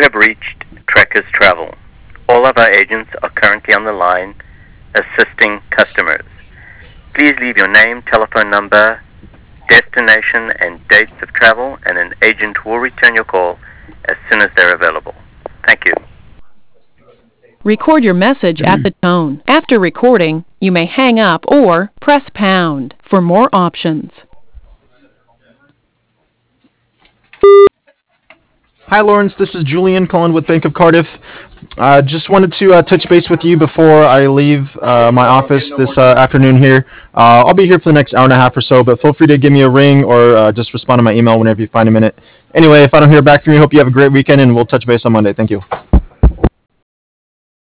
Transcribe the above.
have reached Trekkers Travel. All of our agents are currently on the line assisting customers. Please leave your name, telephone number, destination, and dates of travel, and an agent will return your call as soon as they're available. Thank you. Record your message at the tone. After recording, you may hang up or press pound for more options. Hi, Lawrence. This is Julian calling with Bank of Cardiff. Just wanted to touch base with you before I leave my office this afternoon here. I'll be here for the next hour and a half or so, but feel free to give me a ring or just respond to my email whenever you find a minute. Anyway, if I don't hear back from you, hope you have a great weekend, and we'll touch base on Monday. Thank you.